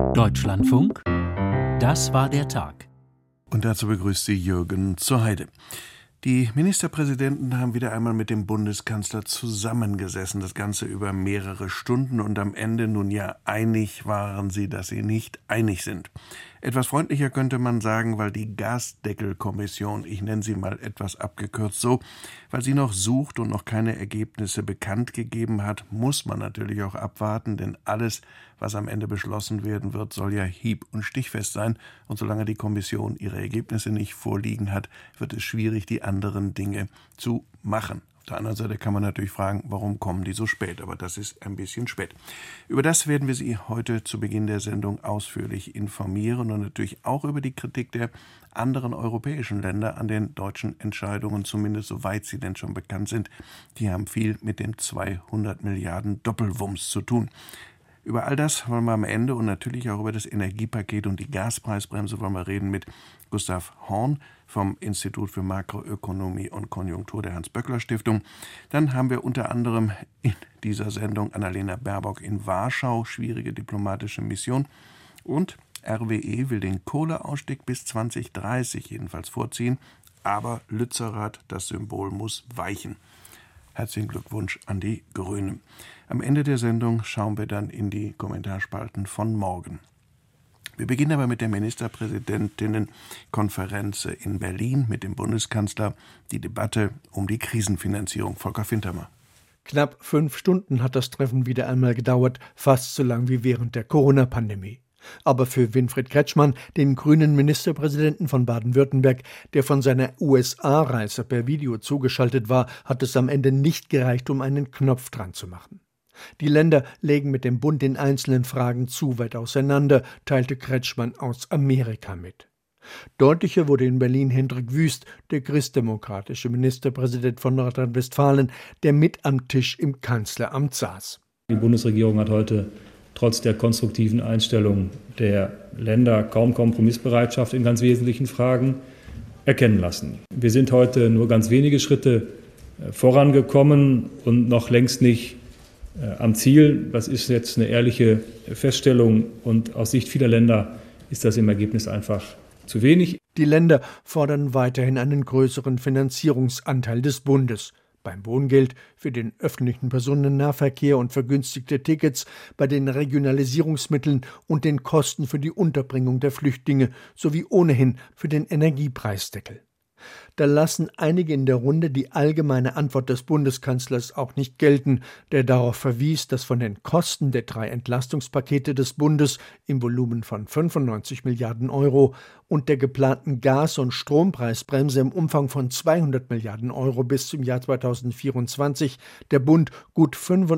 Deutschlandfunk, das war der Tag. Und dazu begrüßt sie Jürgen zur Heide. Die Ministerpräsidenten haben wieder einmal mit dem Bundeskanzler zusammengesessen, das Ganze über mehrere Stunden, und am Ende nun ja einig waren sie, dass sie nicht einig sind. Etwas freundlicher könnte man sagen, weil die Gasdeckelkommission, ich nenne sie mal etwas abgekürzt so, weil sie noch sucht und noch keine Ergebnisse bekannt gegeben hat, muss man natürlich auch abwarten, denn alles, was am Ende beschlossen werden wird, soll ja hieb- und stichfest sein, und solange die Kommission ihre Ergebnisse nicht vorliegen hat, wird es schwierig, die anderen Dinge zu machen. Auf der anderen Seite kann man natürlich fragen, warum kommen die so spät? Aber das ist ein bisschen spät. Über das werden wir Sie heute zu Beginn der Sendung ausführlich informieren und natürlich auch über die Kritik der anderen europäischen Länder an den deutschen Entscheidungen, zumindest soweit sie denn schon bekannt sind. Die haben viel mit dem 200 Milliarden Doppelwumms zu tun. Über all das wollen wir am Ende und natürlich auch über das Energiepaket und die Gaspreisbremse wollen wir reden mit Gustav Horn vom Institut für Makroökonomie und Konjunktur der Hans-Böckler-Stiftung. Dann haben wir unter anderem in dieser Sendung Annalena Baerbock in Warschau, schwierige diplomatische Mission, und RWE will den Kohleausstieg bis 2030 jedenfalls vorziehen, aber Lützerath, das Symbol, muss weichen. Herzlichen Glückwunsch an die Grünen. Am Ende der Sendung schauen wir dann in die Kommentarspalten von morgen. Wir beginnen aber mit der Ministerpräsidentinnenkonferenz in Berlin mit dem Bundeskanzler, die Debatte um die Krisenfinanzierung. Volker Fintermer. Knapp 5 Stunden hat das Treffen wieder einmal gedauert, fast so lang wie während der Corona-Pandemie. Aber für Winfried Kretschmann, den grünen Ministerpräsidenten von Baden-Württemberg, der von seiner USA-Reise per Video zugeschaltet war, hat es am Ende nicht gereicht, um einen Knopf dran zu machen. Die Länder legen mit dem Bund in einzelnen Fragen zu weit auseinander, teilte Kretschmann aus Amerika mit. Deutlicher wurde in Berlin Hendrik Wüst, der christdemokratische Ministerpräsident von Nordrhein-Westfalen, der mit am Tisch im Kanzleramt saß. Die Bundesregierung hat heute trotz der konstruktiven Einstellung der Länder kaum Kompromissbereitschaft in ganz wesentlichen Fragen erkennen lassen. Wir sind heute nur ganz wenige Schritte vorangekommen und noch längst nicht am Ziel. Das ist jetzt eine ehrliche Feststellung, und aus Sicht vieler Länder ist das im Ergebnis einfach zu wenig. Die Länder fordern weiterhin einen größeren Finanzierungsanteil des Bundes. Beim Wohngeld, für den öffentlichen Personennahverkehr und vergünstigte Tickets, bei den Regionalisierungsmitteln und den Kosten für die Unterbringung der Flüchtlinge sowie ohnehin für den Energiepreisdeckel. Da lassen einige in der Runde die allgemeine Antwort des Bundeskanzlers auch nicht gelten, der darauf verwies, dass von den Kosten der 3 Entlastungspakete des Bundes im Volumen von 95 Milliarden Euro und der geplanten Gas- und Strompreisbremse im Umfang von 200 Milliarden Euro bis zum Jahr 2024 der Bund gut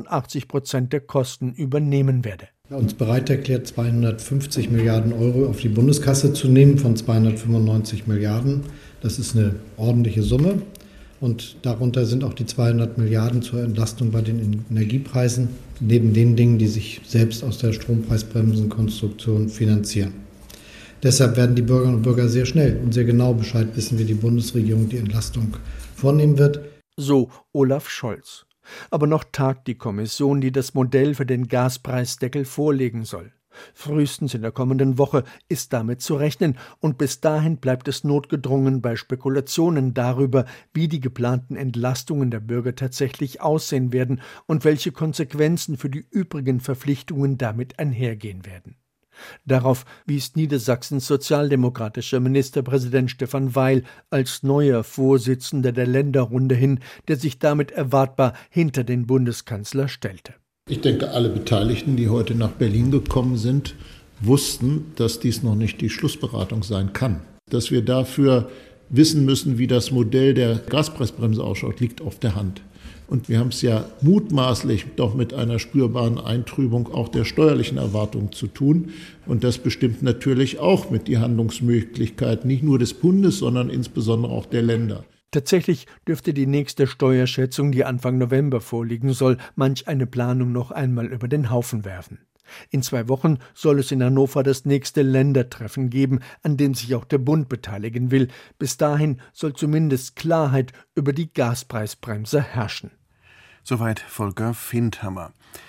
85% der Kosten übernehmen werde. Uns bereit erklärt, 250 Milliarden Euro auf die Bundeskasse zu nehmen von 295 Milliarden. Das ist eine ordentliche Summe, und darunter sind auch die 200 Milliarden zur Entlastung bei den Energiepreisen, neben den Dingen, die sich selbst aus der Strompreisbremsenkonstruktion finanzieren. Deshalb werden die Bürgerinnen und Bürger sehr schnell und sehr genau Bescheid wissen, wie die Bundesregierung die Entlastung vornehmen wird. So Olaf Scholz. Aber noch tagt die Kommission, die das Modell für den Gaspreisdeckel vorlegen soll. Frühestens in der kommenden Woche ist damit zu rechnen, und bis dahin bleibt es notgedrungen bei Spekulationen darüber, wie die geplanten Entlastungen der Bürger tatsächlich aussehen werden und welche Konsequenzen für die übrigen Verpflichtungen damit einhergehen werden. Darauf wies Niedersachsens sozialdemokratischer Ministerpräsident Stefan Weil als neuer Vorsitzender der Länderrunde hin, der sich damit erwartbar hinter den Bundeskanzler stellte. Ich denke, alle Beteiligten, die heute nach Berlin gekommen sind, wussten, dass dies noch nicht die Schlussberatung sein kann. Dass wir dafür wissen müssen, wie das Modell der Gaspreisbremse ausschaut, liegt auf der Hand. Und wir haben es ja mutmaßlich doch mit einer spürbaren Eintrübung auch der steuerlichen Erwartungen zu tun. Und das bestimmt natürlich auch mit die Handlungsmöglichkeiten nicht nur des Bundes, sondern insbesondere auch der Länder. Tatsächlich dürfte die nächste Steuerschätzung, die Anfang November vorliegen soll, manch eine Planung noch einmal über den Haufen werfen. In 2 Wochen soll es in Hannover das nächste Ländertreffen geben, an dem sich auch der Bund beteiligen will. Bis dahin soll zumindest Klarheit über die Gaspreisbremse herrschen. Soweit Volker Fintermer.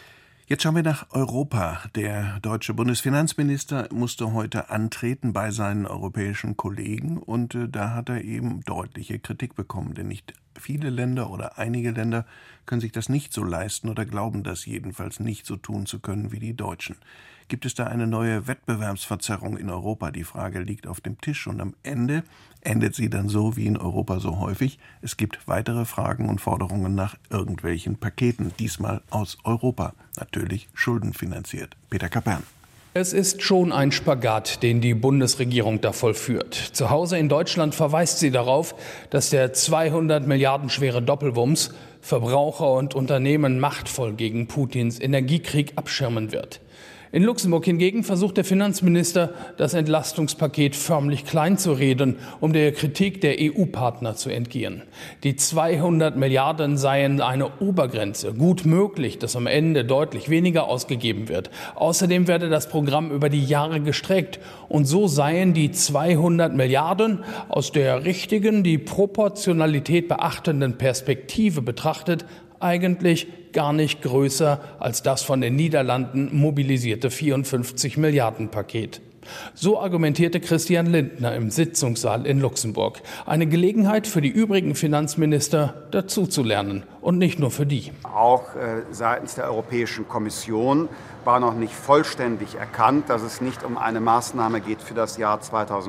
Jetzt schauen wir nach Europa. Der deutsche Bundesfinanzminister musste heute antreten bei seinen europäischen Kollegen und da hat er eben deutliche Kritik bekommen, denn nicht viele Länder oder einige Länder können sich das nicht so leisten oder glauben das jedenfalls nicht so tun zu können wie die Deutschen. Gibt es da eine neue Wettbewerbsverzerrung in Europa? Die Frage liegt auf dem Tisch und am Ende endet sie dann so wie in Europa so häufig. Es gibt weitere Fragen und Forderungen nach irgendwelchen Paketen, diesmal aus Europa, natürlich schuldenfinanziert. Peter Kapern. Es ist schon ein Spagat, den die Bundesregierung da vollführt. Zu Hause in Deutschland verweist sie darauf, dass der 200 Milliarden schwere Doppelwumms Verbraucher und Unternehmen machtvoll gegen Putins Energiekrieg abschirmen wird. In Luxemburg hingegen versucht der Finanzminister, das Entlastungspaket förmlich kleinzureden, um der Kritik der EU-Partner zu entgehen. Die 200 Milliarden seien eine Obergrenze. Gut möglich, dass am Ende deutlich weniger ausgegeben wird. Außerdem werde das Programm über die Jahre gestreckt. Und so seien die 200 Milliarden aus der richtigen, die Proportionalität beachtenden Perspektive betrachtet, eigentlich gar nicht größer als das von den Niederlanden mobilisierte 54 Milliarden Paket. So argumentierte Christian Lindner im Sitzungssaal in Luxemburg. Eine Gelegenheit für die übrigen Finanzminister, dazuzulernen und nicht nur für die. Auch seitens der Europäischen Kommission war noch nicht vollständig erkannt, dass es nicht um eine Maßnahme geht für das Jahr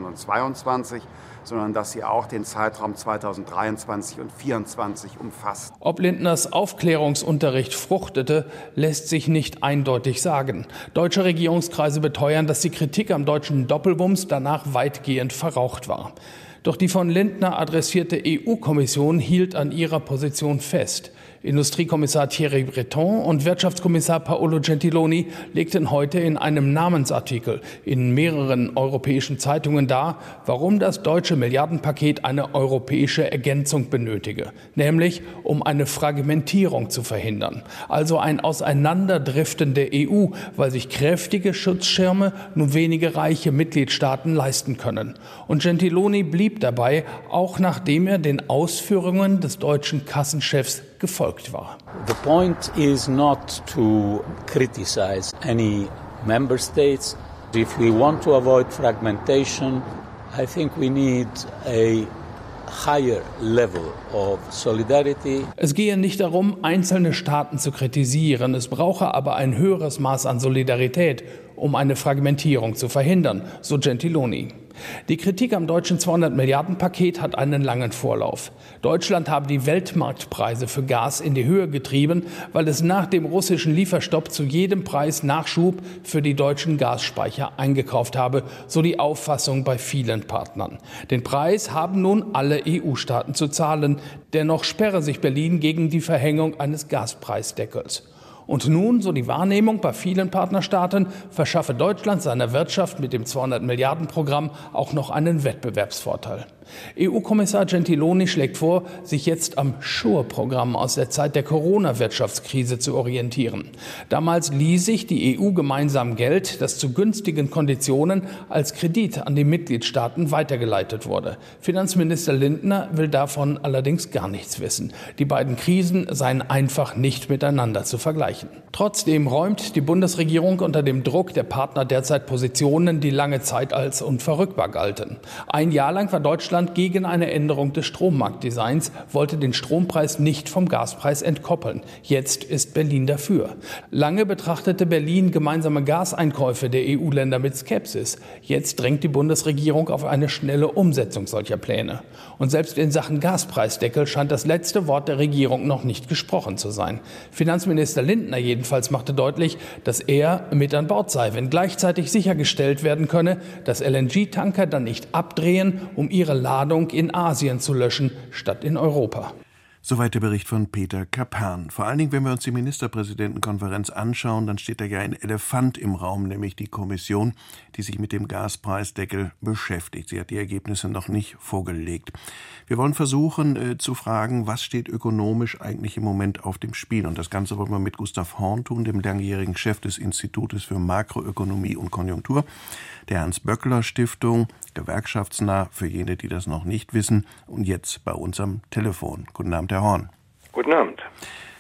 2022, sondern dass sie auch den Zeitraum 2023 und 2024 umfasst. Ob Lindners Aufklärungsunterricht fruchtete, lässt sich nicht eindeutig sagen. Deutsche Regierungskreise beteuern, dass die Kritik am deutschen Doppelwumms danach weitgehend verraucht war. Doch die von Lindner adressierte EU-Kommission hielt an ihrer Position fest. Industriekommissar Thierry Breton und Wirtschaftskommissar Paolo Gentiloni legten heute in einem Namensartikel in mehreren europäischen Zeitungen dar, warum das deutsche Milliardenpaket eine europäische Ergänzung benötige, nämlich um eine Fragmentierung zu verhindern, also ein Auseinanderdriften der EU, weil sich kräftige Schutzschirme nur wenige reiche Mitgliedstaaten leisten können. Und Gentiloni blieb dabei, auch nachdem er den Ausführungen des deutschen Kassenchefs gefolgt war. The point is not to criticize any member states. If we want to avoid fragmentation, I think we need a higher level of solidarity. Es gehe nicht darum, einzelne Staaten zu kritisieren. Es brauche aber ein höheres Maß an Solidarität, um eine Fragmentierung zu verhindern, so Gentiloni. Die Kritik am deutschen 200-Milliarden-Paket hat einen langen Vorlauf. Deutschland habe die Weltmarktpreise für Gas in die Höhe getrieben, weil es nach dem russischen Lieferstopp zu jedem Preis Nachschub für die deutschen Gasspeicher eingekauft habe, so die Auffassung bei vielen Partnern. Den Preis haben nun alle EU-Staaten zu zahlen. Dennoch sperre sich Berlin gegen die Verhängung eines Gaspreisdeckels. Und nun, so die Wahrnehmung bei vielen Partnerstaaten, verschaffe Deutschland seiner Wirtschaft mit dem 200-Milliarden-Programm auch noch einen Wettbewerbsvorteil. EU-Kommissar Gentiloni schlägt vor, sich jetzt am SURE-Programm aus der Zeit der Corona-Wirtschaftskrise zu orientieren. Damals lieh sich die EU gemeinsam Geld, das zu günstigen Konditionen als Kredit an die Mitgliedstaaten weitergeleitet wurde. Finanzminister Lindner will davon allerdings gar nichts wissen. Die beiden Krisen seien einfach nicht miteinander zu vergleichen. Trotzdem räumt die Bundesregierung unter dem Druck der Partner derzeit Positionen, die lange Zeit als unverrückbar galten. Ein Jahr lang war Deutschland gegen eine Änderung des Strommarktdesigns, wollte den Strompreis nicht vom Gaspreis entkoppeln. Jetzt ist Berlin dafür. Lange betrachtete Berlin gemeinsame Gaseinkäufe der EU-Länder mit Skepsis. Jetzt drängt die Bundesregierung auf eine schnelle Umsetzung solcher Pläne. Und selbst in Sachen Gaspreisdeckel scheint das letzte Wort der Regierung noch nicht gesprochen zu sein. Finanzminister Lindner jedenfalls machte deutlich, dass er mit an Bord sei, wenn gleichzeitig sichergestellt werden könne, dass LNG-Tanker dann nicht abdrehen, um ihre Ladung in Asien zu löschen, statt in Europa. Soweit der Bericht von Peter Kapern. Vor allen Dingen, wenn wir uns die Ministerpräsidentenkonferenz anschauen, dann steht da ja ein Elefant im Raum, nämlich die Kommission, die sich mit dem Gaspreisdeckel beschäftigt. Sie hat die Ergebnisse noch nicht vorgelegt. Wir wollen versuchen zu fragen, was steht ökonomisch eigentlich im Moment auf dem Spiel? Und das Ganze wollen wir mit Gustav Horn tun, dem langjährigen Chef des Institutes für Makroökonomie und Konjunktur, der Hans-Böckler-Stiftung, gewerkschaftsnah für jene, die das noch nicht wissen, und jetzt bei uns am Telefon. Guten Abend, Herr Horn. Guten Abend.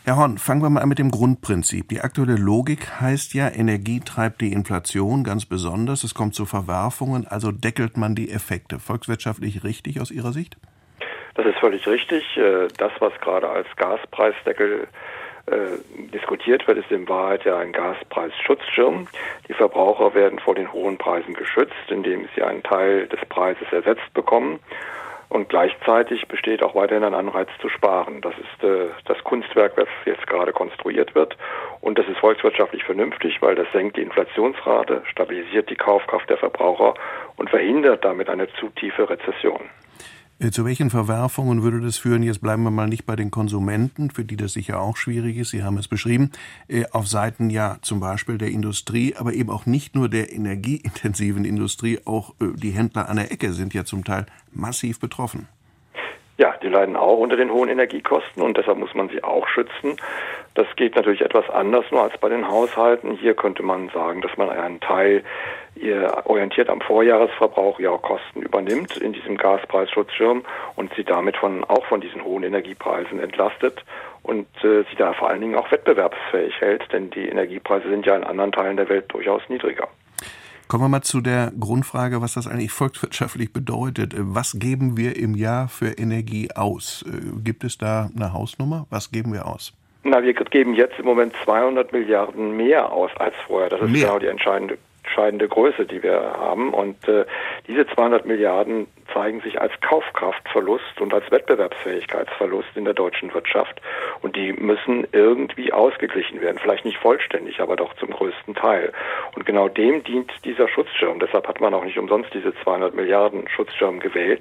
Herr Horn, fangen wir mal an mit dem Grundprinzip. Die aktuelle Logik heißt ja, Energie treibt die Inflation ganz besonders. Es kommt zu Verwerfungen, also deckelt man die Effekte. Volkswirtschaftlich richtig aus Ihrer Sicht? Das ist völlig richtig. Das, was gerade als Gaspreisdeckel diskutiert wird, ist in Wahrheit ja ein Gaspreisschutzschirm. Die Verbraucher werden vor den hohen Preisen geschützt, indem sie einen Teil des Preises ersetzt bekommen. Und gleichzeitig besteht auch weiterhin ein Anreiz zu sparen. Das ist das Kunstwerk, was jetzt gerade konstruiert wird. Und das ist volkswirtschaftlich vernünftig, weil das senkt die Inflationsrate, stabilisiert die Kaufkraft der Verbraucher und verhindert damit eine zu tiefe Rezession. Zu welchen Verwerfungen würde das führen? Jetzt bleiben wir mal nicht bei den Konsumenten, für die das sicher auch schwierig ist. Sie haben es beschrieben. Auf Seiten ja zum Beispiel der Industrie, aber eben auch nicht nur der energieintensiven Industrie. Auch die Händler an der Ecke sind ja zum Teil massiv betroffen. Ja, die leiden auch unter den hohen Energiekosten und deshalb muss man sie auch schützen. Das geht natürlich etwas anders nur als bei den Haushalten. Hier könnte man sagen, dass man einen Teil orientiert am Vorjahresverbrauch ihrer Kosten übernimmt in diesem Gaspreisschutzschirm und sie damit auch von diesen hohen Energiepreisen entlastet und sie da vor allen Dingen auch wettbewerbsfähig hält, denn die Energiepreise sind ja in anderen Teilen der Welt durchaus niedriger. Kommen wir mal zu der Grundfrage, was das eigentlich volkswirtschaftlich bedeutet. Was geben wir im Jahr für Energie aus? Gibt es da eine Hausnummer? Was geben wir aus? Na, wir geben jetzt im Moment 200 Milliarden mehr aus als vorher. Das ist genau die entscheidende Größe, die wir haben. Und diese 200 Milliarden zeigen sich als Kaufkraftverlust und als Wettbewerbsfähigkeitsverlust in der deutschen Wirtschaft. Und die müssen irgendwie ausgeglichen werden. Vielleicht nicht vollständig, aber doch zum größten Teil. Und genau dem dient dieser Schutzschirm. Deshalb hat man auch nicht umsonst diese 200 Milliarden Schutzschirm gewählt.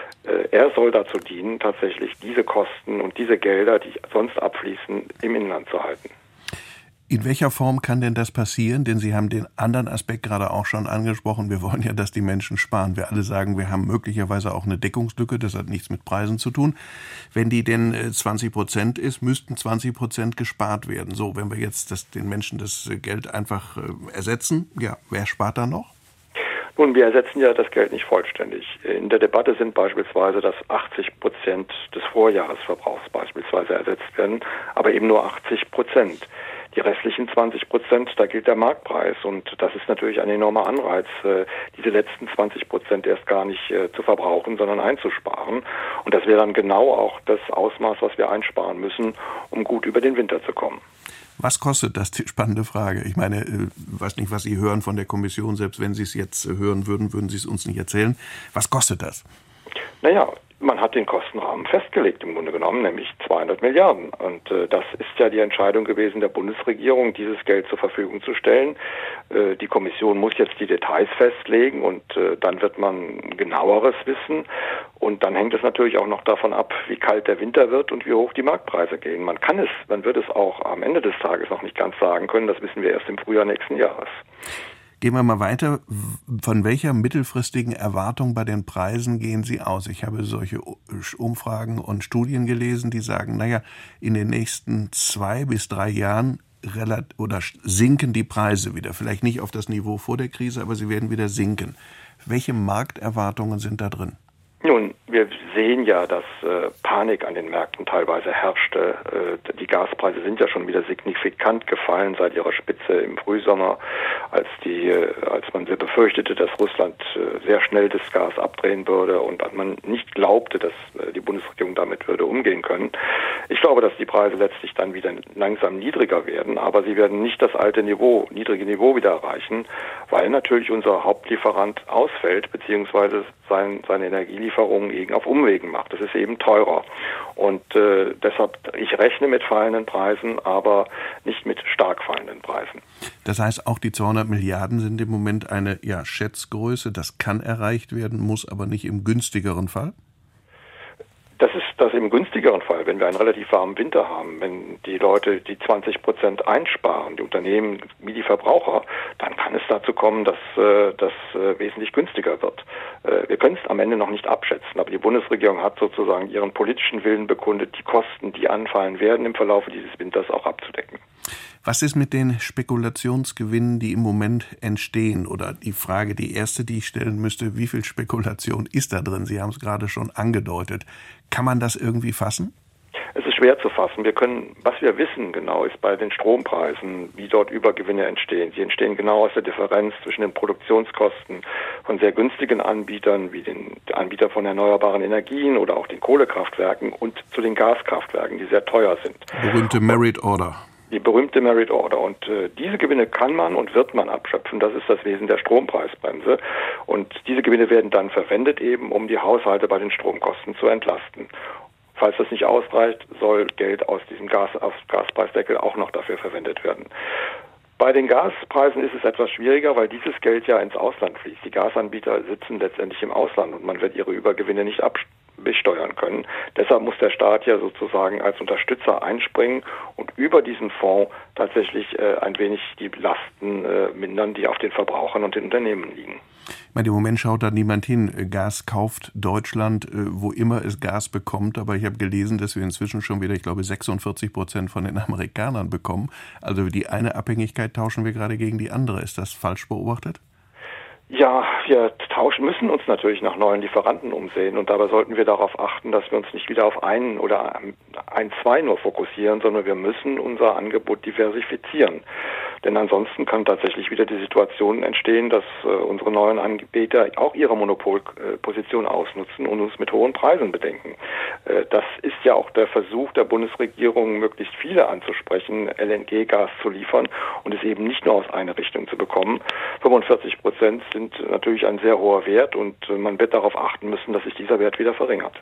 Er soll dazu dienen, tatsächlich diese Kosten und diese Gelder, die sonst abfließen, im Inland zu halten. In welcher Form kann denn das passieren? Denn Sie haben den anderen Aspekt gerade auch schon angesprochen. Wir wollen ja, dass die Menschen sparen. Wir alle sagen, wir haben möglicherweise auch eine Deckungslücke. Das hat nichts mit Preisen zu tun. Wenn die denn 20% ist, müssten 20% gespart werden. So, wenn wir jetzt den Menschen das Geld einfach ersetzen, ja, wer spart da noch? Nun, wir ersetzen ja das Geld nicht vollständig. In der Debatte sind beispielsweise, dass 80% des Vorjahresverbrauchs beispielsweise ersetzt werden, aber eben nur 80%. Die restlichen 20%, da gilt der Marktpreis und das ist natürlich ein enormer Anreiz, diese letzten 20% erst gar nicht zu verbrauchen, sondern einzusparen. Und das wäre dann genau auch das Ausmaß, was wir einsparen müssen, um gut über den Winter zu kommen. Was kostet das? Die spannende Frage. Ich meine, weiß nicht, was Sie hören von der Kommission. Selbst wenn Sie es jetzt hören würden, würden Sie es uns nicht erzählen. Was kostet das? Naja, man hat den Kostenrahmen festgelegt im Grunde genommen, nämlich 200 Milliarden. Und das ist ja die Entscheidung gewesen der Bundesregierung, dieses Geld zur Verfügung zu stellen. Die Kommission muss jetzt die Details festlegen und dann wird man genaueres wissen. Und dann hängt es natürlich auch noch davon ab, wie kalt der Winter wird und wie hoch die Marktpreise gehen. Man wird es auch am Ende des Tages noch nicht ganz sagen können. Das wissen wir erst im Frühjahr nächsten Jahres. Gehen wir mal weiter. Von welcher mittelfristigen Erwartung bei den Preisen gehen Sie aus? Ich habe solche Umfragen und Studien gelesen, die sagen, naja, in den nächsten 2 bis 3 Jahren sinken die Preise wieder. Vielleicht nicht auf das Niveau vor der Krise, aber sie werden wieder sinken. Welche Markterwartungen sind da drin? Nun, wir sehen ja, dass Panik an den Märkten teilweise herrschte. Die Gaspreise sind ja schon wieder signifikant gefallen seit ihrer Spitze im Frühsommer, als man befürchtete, dass Russland sehr schnell das Gas abdrehen würde und man nicht glaubte, dass die Bundesregierung damit würde umgehen können. Ich glaube, dass die Preise letztlich dann wieder langsam niedriger werden, aber sie werden nicht das niedrige Niveau wieder erreichen, weil natürlich unser Hauptlieferant ausfällt, beziehungsweise seine Energielieferungen auf Umwegen macht. Das ist eben teurer. Und deshalb, ich rechne mit fallenden Preisen, aber nicht mit stark fallenden Preisen. Das heißt, auch die 200 Milliarden sind im Moment eine Schätzgröße. Das kann erreicht werden, muss aber nicht im günstigeren Fall? Das ist das im günstigeren Fall, wenn wir einen relativ warmen Winter haben, wenn die Leute die 20% einsparen, die Unternehmen wie die Verbraucher, dann kann es dazu kommen, dass das wesentlich günstiger wird. Wir können es am Ende noch nicht abschätzen, aber die Bundesregierung hat sozusagen ihren politischen Willen bekundet, die Kosten, die anfallen werden, im Verlaufe dieses Winters auch abzudecken. Was ist mit den Spekulationsgewinnen, die im Moment entstehen? Oder die Frage, die erste, die ich stellen müsste, wie viel Spekulation ist da drin? Sie haben es gerade schon angedeutet. Kann man das irgendwie fassen? Es ist schwer zu fassen. Was wir wissen genau, ist bei den Strompreisen, wie dort Übergewinne entstehen. Sie entstehen genau aus der Differenz zwischen den Produktionskosten von sehr günstigen Anbietern, wie den Anbieter von erneuerbaren Energien oder auch den Kohlekraftwerken und zu den Gaskraftwerken, die sehr teuer sind. Berühmte Merit Order. Die berühmte Merit Order. Und diese Gewinne kann man und wird man abschöpfen. Das ist das Wesen der Strompreisbremse. Und diese Gewinne werden dann verwendet eben, um die Haushalte bei den Stromkosten zu entlasten. Falls das nicht ausreicht, soll Geld aus diesem Gaspreisdeckel auch noch dafür verwendet werden. Bei den Gaspreisen ist es etwas schwieriger, weil dieses Geld ja ins Ausland fließt. Die Gasanbieter sitzen letztendlich im Ausland und man wird ihre Übergewinne nicht besteuern können. Deshalb muss der Staat ja sozusagen als Unterstützer einspringen und über diesen Fonds tatsächlich ein wenig die Lasten mindern, die auf den Verbrauchern und den Unternehmen liegen. Ich meine, im Moment schaut da niemand hin. Gas kauft Deutschland, wo immer es Gas bekommt. Aber ich habe gelesen, dass wir inzwischen schon wieder, ich glaube, 46% von den Amerikanern bekommen. Also die eine Abhängigkeit tauschen wir gerade gegen die andere. Ist das falsch beobachtet? Ja, wir müssen uns natürlich nach neuen Lieferanten umsehen und dabei sollten wir darauf achten, dass wir uns nicht wieder auf einen oder zwei nur fokussieren, sondern wir müssen unser Angebot diversifizieren. Denn ansonsten kann tatsächlich wieder die Situation entstehen, dass unsere neuen Anbieter auch ihre Monopolposition ausnutzen und uns mit hohen Preisen bedenken. Das ist ja auch der Versuch der Bundesregierung, möglichst viele anzusprechen, LNG-Gas zu liefern und es eben nicht nur aus einer Richtung zu bekommen. 45% sind natürlich ein sehr hoher Wert und man wird darauf achten müssen, dass sich dieser Wert wieder verringert.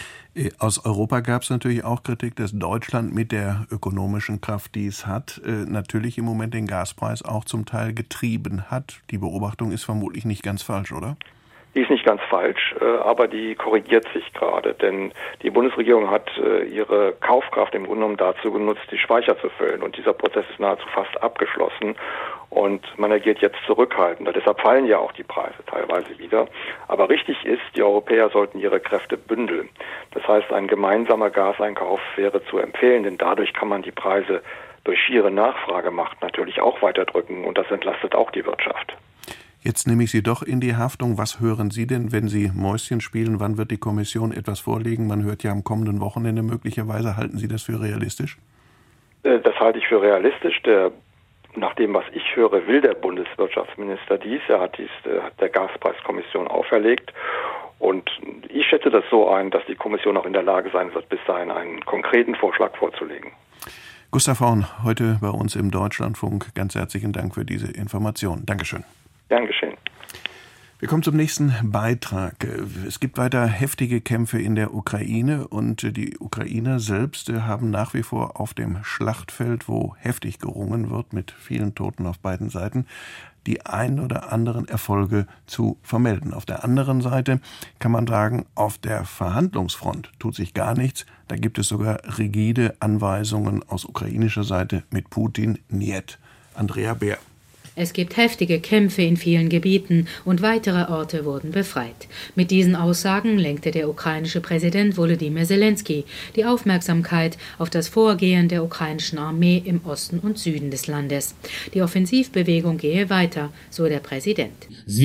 Aus Europa gab es natürlich auch Kritik, dass Deutschland mit der ökonomischen Kraft, die es hat, natürlich im Moment den Gaspreis auch zum Teil getrieben hat. Die Beobachtung ist vermutlich nicht ganz falsch, oder? Die ist nicht ganz falsch, aber die korrigiert sich gerade, denn die Bundesregierung hat ihre Kaufkraft im Grunde genommen dazu genutzt, die Speicher zu füllen und dieser Prozess ist nahezu fast abgeschlossen und man agiert jetzt zurückhaltender. Deshalb fallen ja auch die Preise teilweise wieder. Aber richtig ist, die Europäer sollten ihre Kräfte bündeln. Das heißt, ein gemeinsamer Gaseinkauf wäre zu empfehlen, denn dadurch kann man die Preise durch schiere Nachfragemacht natürlich auch weiterdrücken und das entlastet auch die Wirtschaft. Jetzt nehme ich Sie doch in die Haftung. Was hören Sie denn, wenn Sie Mäuschen spielen? Wann wird die Kommission etwas vorlegen? Man hört ja am kommenden Wochenende möglicherweise. Halten Sie das für realistisch? Das halte ich für realistisch. Nach dem, was ich höre, will der Bundeswirtschaftsminister dies. Er hat der Gaspreiskommission auferlegt. Und ich schätze das so ein, dass die Kommission auch in der Lage sein wird, bis dahin einen konkreten Vorschlag vorzulegen. Gustav Horn, heute bei uns im Deutschlandfunk. Ganz herzlichen Dank für diese Information. Dankeschön. Gern geschehen. Wir kommen zum nächsten Beitrag. Es gibt weiter heftige Kämpfe in der Ukraine und die Ukrainer selbst haben nach wie vor auf dem Schlachtfeld, wo heftig gerungen wird, mit vielen Toten auf beiden Seiten, die ein oder anderen Erfolge zu vermelden. Auf der anderen Seite kann man sagen, auf der Verhandlungsfront tut sich gar nichts. Da gibt es sogar rigide Anweisungen aus ukrainischer Seite mit Putin, niet. Andrea Beer. Es gibt heftige Kämpfe in vielen Gebieten und weitere Orte wurden befreit. Mit diesen Aussagen lenkte der ukrainische Präsident Volodymyr Zelensky die Aufmerksamkeit auf das Vorgehen der ukrainischen Armee im Osten und Süden des Landes. Die Offensivbewegung gehe weiter, so der Präsident.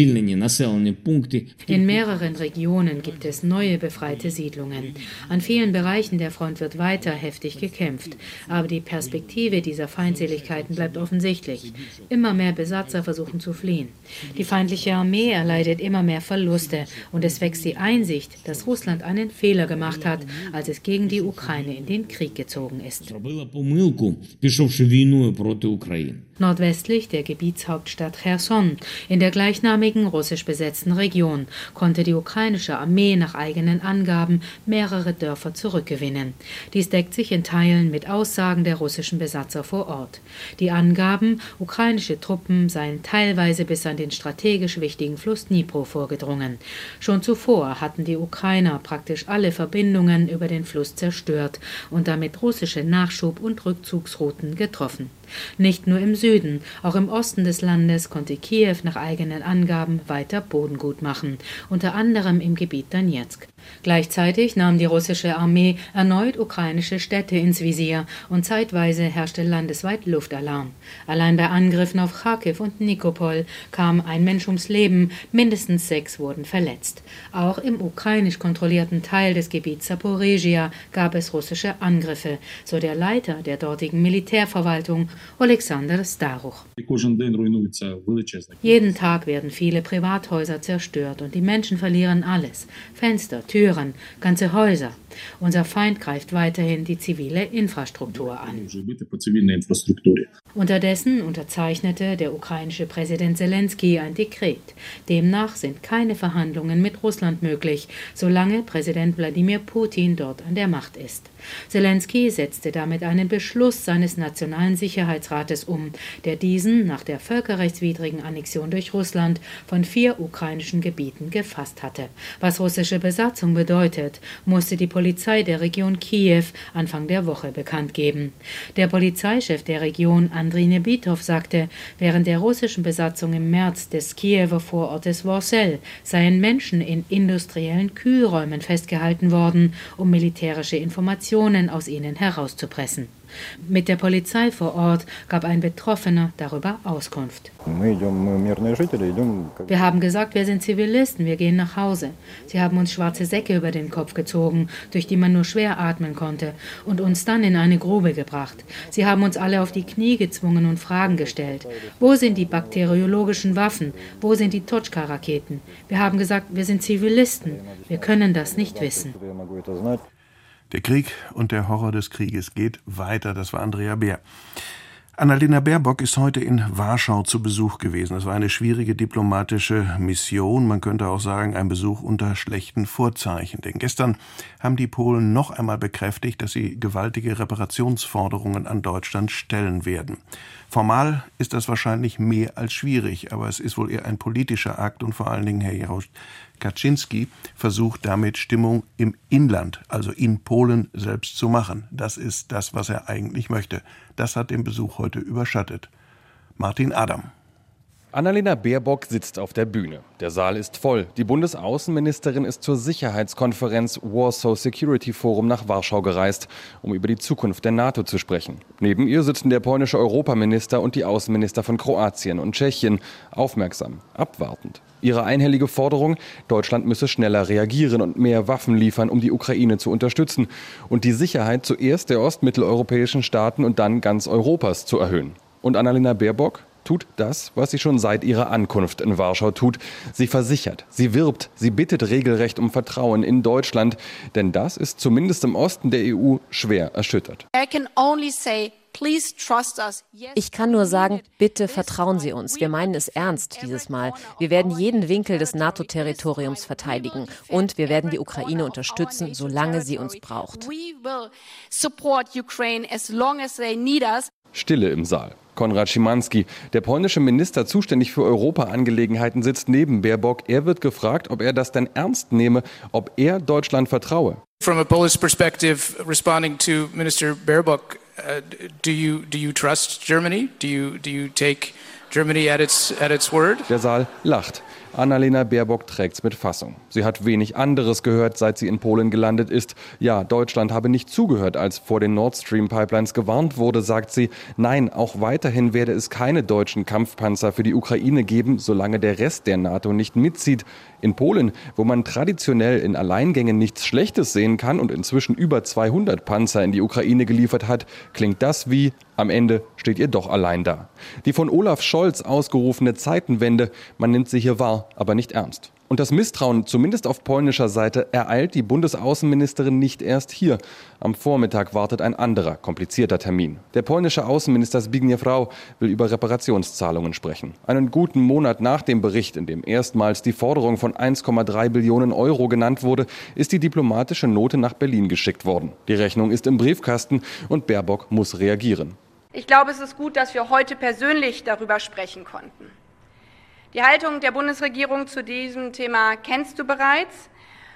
In mehreren Regionen gibt es neue befreite Siedlungen. An vielen Bereichen der Front wird weiter heftig gekämpft. Aber die Perspektive dieser Feindseligkeiten bleibt offensichtlich. Immer mehr Besatzer versuchen zu fliehen. Die feindliche Armee erleidet immer mehr Verluste und es wächst die Einsicht, dass Russland einen Fehler gemacht hat, als es gegen die Ukraine in den Krieg gezogen ist. Nordwestlich der Gebietshauptstadt Cherson, in der gleichnamigen russisch besetzten Region, konnte die ukrainische Armee nach eigenen Angaben mehrere Dörfer zurückgewinnen. Dies deckt sich in Teilen mit Aussagen der russischen Besatzer vor Ort. Die Angaben, ukrainische Truppen seien teilweise bis an den strategisch wichtigen Fluss Dnipro vorgedrungen. Schon zuvor hatten die Ukrainer praktisch alle Verbindungen über den Fluss zerstört und damit russische Nachschub- und Rückzugsrouten getroffen. Nicht nur im Süden Süden. Auch im Osten des Landes konnte Kiew nach eigenen Angaben weiter Bodengut machen, unter anderem im Gebiet Donezk. Gleichzeitig nahm die russische Armee erneut ukrainische Städte ins Visier und zeitweise herrschte landesweit Luftalarm. Allein bei Angriffen auf Charkiw und Nikopol kam ein Mensch ums Leben, mindestens 6 wurden verletzt. Auch im ukrainisch kontrollierten Teil des Gebiets Zaporizhia gab es russische Angriffe, so der Leiter der dortigen Militärverwaltung, Oleksandr Staruch. Jeden Tag werden viele Privathäuser zerstört und die Menschen verlieren alles: Fenster, Türen, ganze Häuser. Unser Feind greift weiterhin die zivile Infrastruktur an. Unterdessen unterzeichnete der ukrainische Präsident Selenskyj ein Dekret. Demnach sind keine Verhandlungen mit Russland möglich, solange Präsident Wladimir Putin dort an der Macht ist. Selenskyj setzte damit einen Beschluss seines Nationalen Sicherheitsrates um, der diesen nach der völkerrechtswidrigen Annexion durch Russland von 4 ukrainischen Gebieten gefasst hatte. Was russische Besatzung bedeutet, musste die Polizei der Region Kiew Anfang der Woche bekannt geben. Der Polizeichef der Region, Andriy Nebitov, sagte, während der russischen Besatzung im März des Kiewer Vorortes Worsel seien Menschen in industriellen Kühlräumen festgehalten worden, um militärische Informationen aus ihnen herauszupressen. Mit der Polizei vor Ort gab ein Betroffener darüber Auskunft. Wir haben gesagt, wir sind Zivilisten, wir gehen nach Hause. Sie haben uns schwarze Säcke über den Kopf gezogen, durch die man nur schwer atmen konnte, und uns dann in eine Grube gebracht. Sie haben uns alle auf die Knie gezwungen und Fragen gestellt. Wo sind die bakteriologischen Waffen? Wo sind die Totschka-Raketen? Wir haben gesagt, wir sind Zivilisten. Wir können das nicht wissen. Der Krieg und der Horror des Krieges geht weiter. Das war Andrea Beer. Annalena Baerbock ist heute in Warschau zu Besuch gewesen. Es war eine schwierige diplomatische Mission. Man könnte auch sagen, ein Besuch unter schlechten Vorzeichen. Denn gestern haben die Polen noch einmal bekräftigt, dass sie gewaltige Reparationsforderungen an Deutschland stellen werden. Formal ist das wahrscheinlich mehr als schwierig, aber es ist wohl eher ein politischer Akt und vor allen Dingen Herr Jarosz Kaczynski versucht damit Stimmung im Inland, also in Polen selbst zu machen. Das ist das, was er eigentlich möchte. Das hat den Besuch heute überschattet. Martin Adam. Annalena Baerbock sitzt auf der Bühne. Der Saal ist voll. Die Bundesaußenministerin ist zur Sicherheitskonferenz Warsaw Security Forum nach Warschau gereist, um über die Zukunft der NATO zu sprechen. Neben ihr sitzen der polnische Europaminister und die Außenminister von Kroatien und Tschechien, aufmerksam, abwartend. Ihre einhellige Forderung, Deutschland müsse schneller reagieren und mehr Waffen liefern, um die Ukraine zu unterstützen und die Sicherheit zuerst der ostmitteleuropäischen Staaten und dann ganz Europas zu erhöhen. Und Annalena Baerbock tut das, was sie schon seit ihrer Ankunft in Warschau tut. Sie versichert, sie wirbt, sie bittet regelrecht um Vertrauen in Deutschland. Denn das ist zumindest im Osten der EU schwer erschüttert. Ich kann nur sagen, bitte vertrauen Sie uns. Wir meinen es ernst dieses Mal. Wir werden jeden Winkel des NATO-Territoriums verteidigen. Und wir werden die Ukraine unterstützen, solange sie uns braucht. Stille im Saal. Konrad Szymanski, der polnische Minister zuständig für Europaangelegenheiten, sitzt neben Baerbock. Er wird gefragt, ob er das denn ernst nehme, ob er Deutschland vertraue. From a Polish perspective, responding to Minister Baerbock, do you trust Germany? Do you take Germany at its word? Der Saal lacht. Annalena Baerbock trägt's mit Fassung. Sie hat wenig anderes gehört, seit sie in Polen gelandet ist. Ja, Deutschland habe nicht zugehört, als vor den Nord Stream Pipelines gewarnt wurde, sagt sie. Nein, auch weiterhin werde es keine deutschen Kampfpanzer für die Ukraine geben, solange der Rest der NATO nicht mitzieht. In Polen, wo man traditionell in Alleingängen nichts Schlechtes sehen kann und inzwischen über 200 Panzer in die Ukraine geliefert hat, klingt das wie: am Ende steht ihr doch allein da. Die von Olaf Scholz ausgerufene Zeitenwende, man nimmt sie hier wahr, aber nicht ernst. Und das Misstrauen, zumindest auf polnischer Seite, ereilt die Bundesaußenministerin nicht erst hier. Am Vormittag wartet ein anderer, komplizierter Termin. Der polnische Außenminister Zbigniew Rau will über Reparationszahlungen sprechen. Einen guten Monat nach dem Bericht, in dem erstmals die Forderung von 1,3 Billionen Euro genannt wurde, ist die diplomatische Note nach Berlin geschickt worden. Die Rechnung ist im Briefkasten und Baerbock muss reagieren. Ich glaube, es ist gut, dass wir heute persönlich darüber sprechen konnten. Die Haltung der Bundesregierung zu diesem Thema kennst du bereits.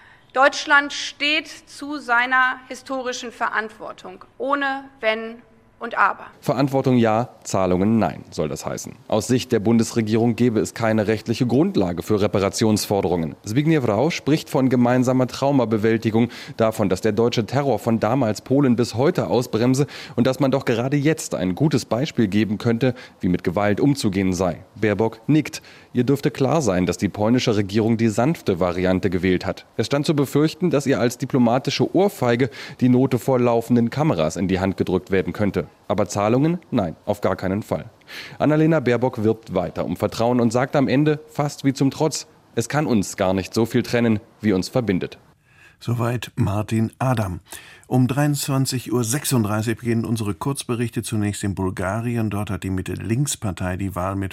Deutschland steht zu seiner historischen Verantwortung, ohne Wenn und Aber. Verantwortung ja, Zahlungen nein, soll das heißen. Aus Sicht der Bundesregierung gäbe es keine rechtliche Grundlage für Reparationsforderungen. Zbigniew Rau spricht von gemeinsamer Traumabewältigung, davon, dass der deutsche Terror von damals Polen bis heute ausbremse und dass man doch gerade jetzt ein gutes Beispiel geben könnte, wie mit Gewalt umzugehen sei. Baerbock nickt. Ihr dürfte klar sein, dass die polnische Regierung die sanfte Variante gewählt hat. Es stand zu befürchten, dass ihr als diplomatische Ohrfeige die Note vor laufenden Kameras in die Hand gedrückt werden könnte. Aber Zahlungen? Nein, auf gar keinen Fall. Annalena Baerbock wirbt weiter um Vertrauen und sagt am Ende, fast wie zum Trotz, es kann uns gar nicht so viel trennen, wie uns verbindet. Soweit Martin Adam. Um 23:36 Uhr beginnen unsere Kurzberichte zunächst in Bulgarien. Dort hat die Mitte-Links-Partei die Wahl mit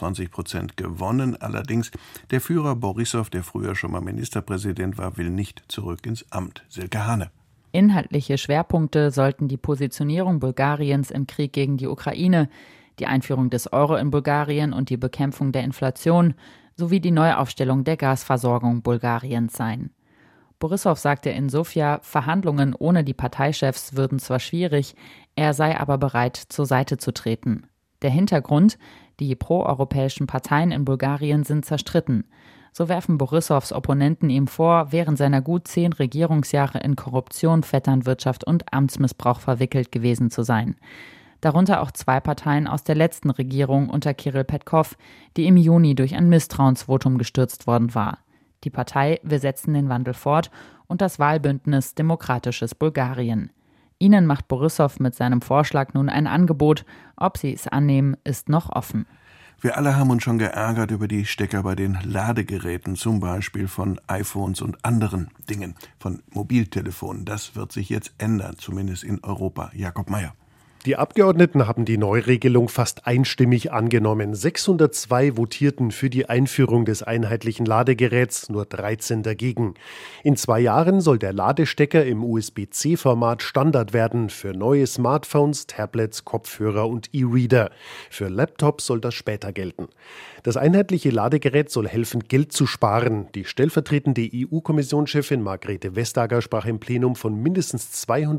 25% gewonnen. Allerdings der Führer Borissow, der früher schon mal Ministerpräsident war, will nicht zurück ins Amt. Silke Hane. Inhaltliche Schwerpunkte sollten die Positionierung Bulgariens im Krieg gegen die Ukraine, die Einführung des Euro in Bulgarien und die Bekämpfung der Inflation sowie die Neuaufstellung der Gasversorgung Bulgariens sein. Borissow sagte in Sofia, Verhandlungen ohne die Parteichefs würden zwar schwierig, er sei aber bereit, zur Seite zu treten. Der Hintergrund: die proeuropäischen Parteien in Bulgarien sind zerstritten. So werfen Borissows Opponenten ihm vor, während seiner gut 10 Regierungsjahre in Korruption, Vetternwirtschaft und Amtsmissbrauch verwickelt gewesen zu sein. Darunter auch 2 Parteien aus der letzten Regierung unter Kirill Petkov, die im Juni durch ein Misstrauensvotum gestürzt worden war. Die Partei Wir setzen den Wandel fort und das Wahlbündnis Demokratisches Bulgarien. Ihnen macht Borissow mit seinem Vorschlag nun ein Angebot. Ob sie es annehmen, ist noch offen. Wir alle haben uns schon geärgert über die Stecker bei den Ladegeräten, zum Beispiel von iPhones und anderen Dingen, von Mobiltelefonen. Das wird sich jetzt ändern, zumindest in Europa. Jakob Mayer. Die Abgeordneten haben die Neuregelung fast einstimmig angenommen. 602 votierten für die Einführung des einheitlichen Ladegeräts, nur 13 dagegen. In 2 Jahren soll der Ladestecker im USB-C-Format Standard werden für neue Smartphones, Tablets, Kopfhörer und E-Reader. Für Laptops soll das später gelten. Das einheitliche Ladegerät soll helfen, Geld zu sparen. Die stellvertretende EU-Kommissionschefin Margrethe Vestager sprach im Plenum von mindestens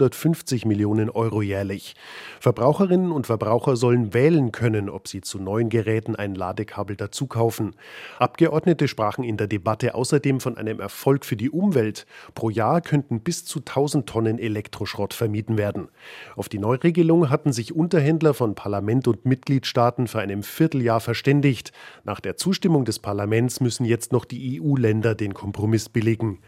250 Millionen Euro jährlich. Verbraucherinnen und Verbraucher sollen wählen können, ob sie zu neuen Geräten ein Ladekabel dazu kaufen. Abgeordnete sprachen in der Debatte außerdem von einem Erfolg für die Umwelt. Pro Jahr könnten bis zu 1000 Tonnen Elektroschrott vermieden werden. Auf die Neuregelung hatten sich Unterhändler von Parlament und Mitgliedstaaten für ein Vierteljahr verständigt. Nach der Zustimmung des Parlaments müssen jetzt noch die EU-Länder den Kompromiss billigen.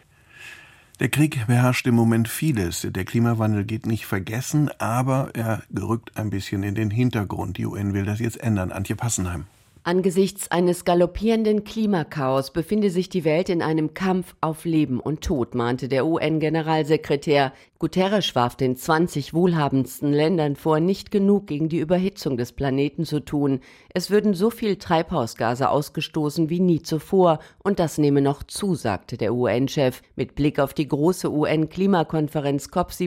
Der Krieg beherrscht im Moment vieles. Der Klimawandel geht nicht vergessen, aber er rückt ein bisschen in den Hintergrund. Die UN will das jetzt ändern. Antje Passenheim. Angesichts eines galoppierenden Klimakaos befinde sich die Welt in einem Kampf auf Leben und Tod, mahnte der UN-Generalsekretär. Guterres warf den 20 wohlhabendsten Ländern vor, nicht genug gegen die Überhitzung des Planeten zu tun. Es würden so viel Treibhausgase ausgestoßen wie nie zuvor, und das nehme noch zu, sagte der UN-Chef. Mit Blick auf die große UN-Klimakonferenz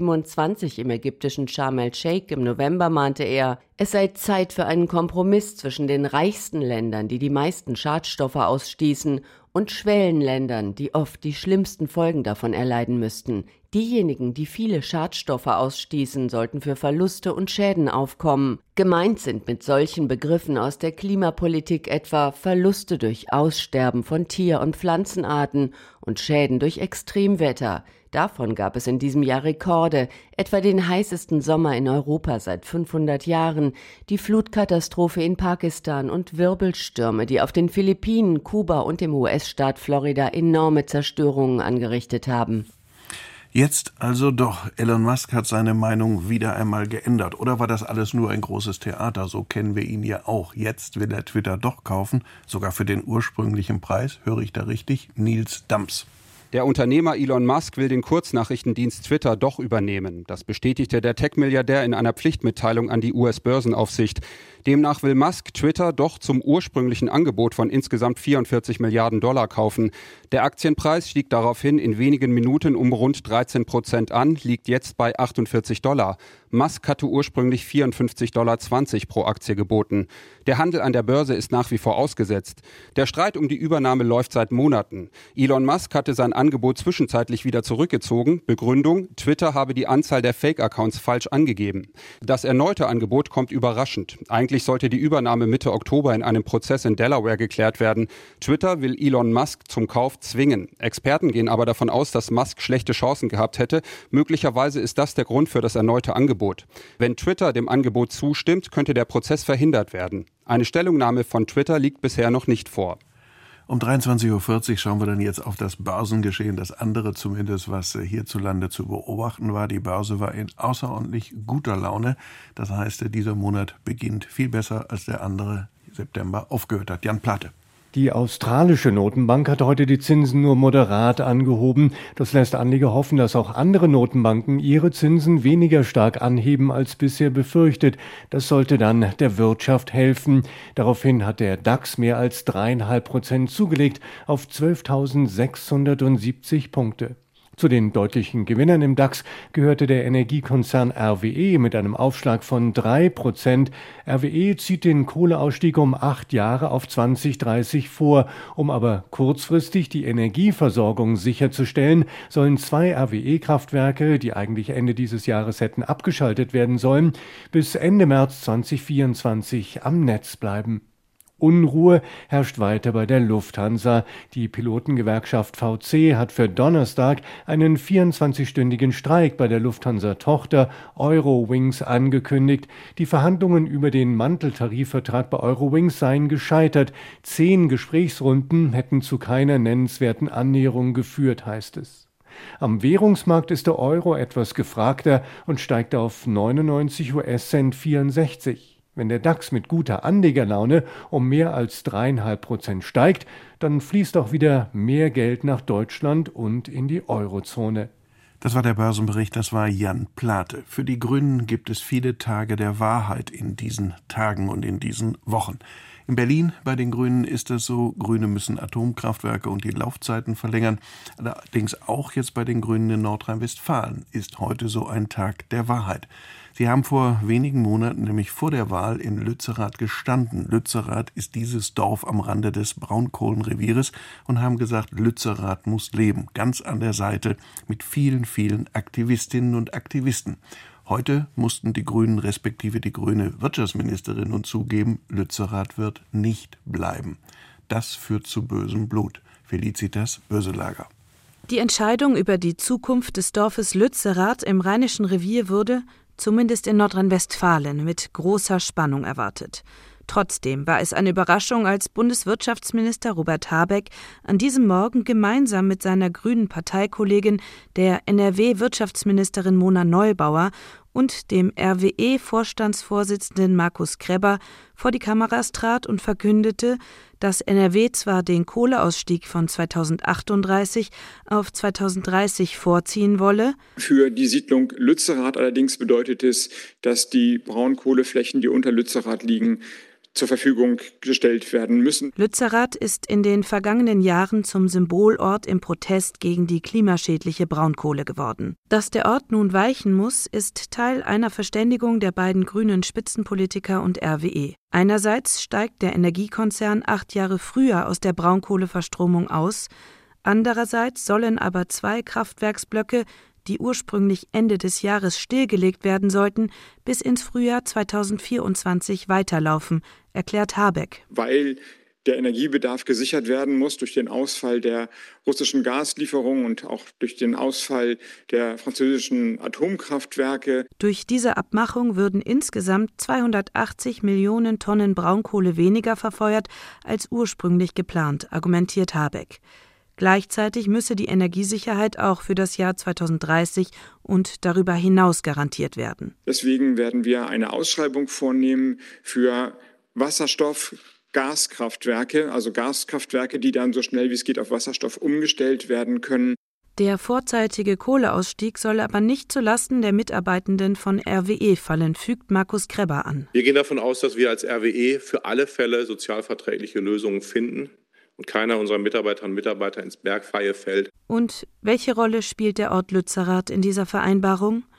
COP27 im ägyptischen Sharm el-Sheikh im November mahnte er, es sei Zeit für einen Kompromiss zwischen den reichsten Ländern, die die meisten Schadstoffe ausstießen, und Schwellenländern, die oft die schlimmsten Folgen davon erleiden müssten. Diejenigen, die viele Schadstoffe ausstießen, sollten für Verluste und Schäden aufkommen. Gemeint sind mit solchen Begriffen aus der Klimapolitik etwa Verluste durch Aussterben von Tier- und Pflanzenarten und Schäden durch Extremwetter. Davon gab es in diesem Jahr Rekorde, etwa den heißesten Sommer in Europa seit 500 Jahren, die Flutkatastrophe in Pakistan und Wirbelstürme, die auf den Philippinen, Kuba und im US-Staat Florida enorme Zerstörungen angerichtet haben. Jetzt also doch. Elon Musk hat seine Meinung wieder einmal geändert. Oder war das alles nur ein großes Theater? So kennen wir ihn ja auch. Jetzt will er Twitter doch kaufen, sogar für den ursprünglichen Preis. Höre ich da richtig? Nils Dams. Der Unternehmer Elon Musk will den Kurznachrichtendienst Twitter doch übernehmen. Das bestätigte der Tech-Milliardär in einer Pflichtmitteilung an die US-Börsenaufsicht. Demnach will Musk Twitter doch zum ursprünglichen Angebot von insgesamt 44 Milliarden Dollar kaufen. Der Aktienpreis stieg daraufhin in wenigen Minuten um rund 13% an, liegt jetzt bei $48. Musk hatte ursprünglich $54,20 pro Aktie geboten. Der Handel an der Börse ist nach wie vor ausgesetzt. Der Streit um die Übernahme läuft seit Monaten. Elon Musk hatte sein Angebot zwischenzeitlich wieder zurückgezogen. Begründung: Twitter habe die Anzahl der Fake-Accounts falsch angegeben. Das erneute Angebot kommt überraschend. Eigentlich sollte die Übernahme Mitte Oktober in einem Prozess in Delaware geklärt werden. Twitter will Elon Musk zum Kauf zwingen. Experten gehen aber davon aus, dass Musk schlechte Chancen gehabt hätte. Möglicherweise ist das der Grund für das erneute Angebot. Wenn Twitter dem Angebot zustimmt, könnte der Prozess verhindert werden. Eine Stellungnahme von Twitter liegt bisher noch nicht vor. Um 23.40 Uhr schauen wir dann jetzt auf das Börsengeschehen, das andere zumindest, was hierzulande zu beobachten war. Die Börse war in außerordentlich guter Laune. Das heißt, dieser Monat beginnt viel besser, als der andere September aufgehört hat. Jan Plate. Die australische Notenbank hat heute die Zinsen nur moderat angehoben. Das lässt Anleger hoffen, dass auch andere Notenbanken ihre Zinsen weniger stark anheben als bisher befürchtet. Das sollte dann der Wirtschaft helfen. Daraufhin hat der DAX mehr als 3,5% zugelegt auf 12.670 Punkte. Zu den deutlichen Gewinnern im DAX gehörte der Energiekonzern RWE mit einem Aufschlag von 3%. RWE zieht den Kohleausstieg um 8 Jahre auf 2030 vor. Um aber kurzfristig die Energieversorgung sicherzustellen, sollen 2 RWE-Kraftwerke, die eigentlich Ende dieses Jahres hätten abgeschaltet werden sollen, bis Ende März 2024 am Netz bleiben. Unruhe herrscht weiter bei der Lufthansa. Die Pilotengewerkschaft VC hat für Donnerstag einen 24-stündigen Streik bei der Lufthansa-Tochter Eurowings angekündigt. Die Verhandlungen über den Manteltarifvertrag bei Eurowings seien gescheitert. 10 Gesprächsrunden hätten zu keiner nennenswerten Annäherung geführt, heißt es. Am Währungsmarkt ist der Euro etwas gefragter und steigt auf 99 US-Cent 64. Wenn der DAX mit guter Anlegerlaune um mehr als 3,5% steigt, dann fließt auch wieder mehr Geld nach Deutschland und in die Eurozone. Das war der Börsenbericht, das war Jan Plate. Für die Grünen gibt es viele Tage der Wahrheit in diesen Tagen und in diesen Wochen. In Berlin bei den Grünen ist es so, Grüne müssen Atomkraftwerke und die Laufzeiten verlängern. Allerdings auch jetzt bei den Grünen in Nordrhein-Westfalen ist heute so ein Tag der Wahrheit. Sie haben vor wenigen Monaten nämlich vor der Wahl in Lützerath gestanden. Lützerath ist dieses Dorf am Rande des Braunkohlenrevieres und haben gesagt, Lützerath muss leben. Ganz an der Seite mit vielen, vielen Aktivistinnen und Aktivisten. Heute mussten die Grünen respektive die grüne Wirtschaftsministerin nun zugeben, Lützerath wird nicht bleiben. Das führt zu bösem Blut. Felicitas Böselager. Die Entscheidung über die Zukunft des Dorfes Lützerath im Rheinischen Revier wurde, zumindest in Nordrhein-Westfalen, mit großer Spannung erwartet. Trotzdem war es eine Überraschung, als Bundeswirtschaftsminister Robert Habeck an diesem Morgen gemeinsam mit seiner grünen Parteikollegin, der NRW-Wirtschaftsministerin Mona Neubauer und dem RWE-Vorstandsvorsitzenden Markus Krebber vor die Kameras trat und verkündete, dass NRW zwar den Kohleausstieg von 2038 auf 2030 vorziehen wolle. Für die Siedlung Lützerath allerdings bedeutet es, dass die Braunkohleflächen, die unter Lützerath liegen, zur Verfügung gestellt werden müssen. Lützerath ist in den vergangenen Jahren zum Symbolort im Protest gegen die klimaschädliche Braunkohle geworden. Dass der Ort nun weichen muss, ist Teil einer Verständigung der beiden grünen Spitzenpolitiker und RWE. Einerseits steigt der Energiekonzern 8 Jahre früher aus der Braunkohleverstromung aus, andererseits sollen aber 2 Kraftwerksblöcke, die ursprünglich Ende des Jahres stillgelegt werden sollten, bis ins Frühjahr 2024 weiterlaufen, erklärt Habeck. Weil der Energiebedarf gesichert werden muss durch den Ausfall der russischen Gaslieferungen und auch durch den Ausfall der französischen Atomkraftwerke. Durch diese Abmachung würden insgesamt 280 Millionen Tonnen Braunkohle weniger verfeuert als ursprünglich geplant, argumentiert Habeck. Gleichzeitig müsse die Energiesicherheit auch für das Jahr 2030 und darüber hinaus garantiert werden. Deswegen werden wir eine Ausschreibung vornehmen für Wasserstoff-Gaskraftwerke, also Gaskraftwerke, die dann so schnell wie es geht auf Wasserstoff umgestellt werden können. Der vorzeitige Kohleausstieg soll aber nicht zulasten der Mitarbeitenden von RWE fallen, fügt Markus Krebber an. Wir gehen davon aus, dass wir als RWE für alle Fälle sozialverträgliche Lösungen finden und keiner unserer Mitarbeiterinnen und Mitarbeiter ins Bergfreie fällt. Und welche Rolle spielt der Ort Lützerath in dieser Vereinbarung?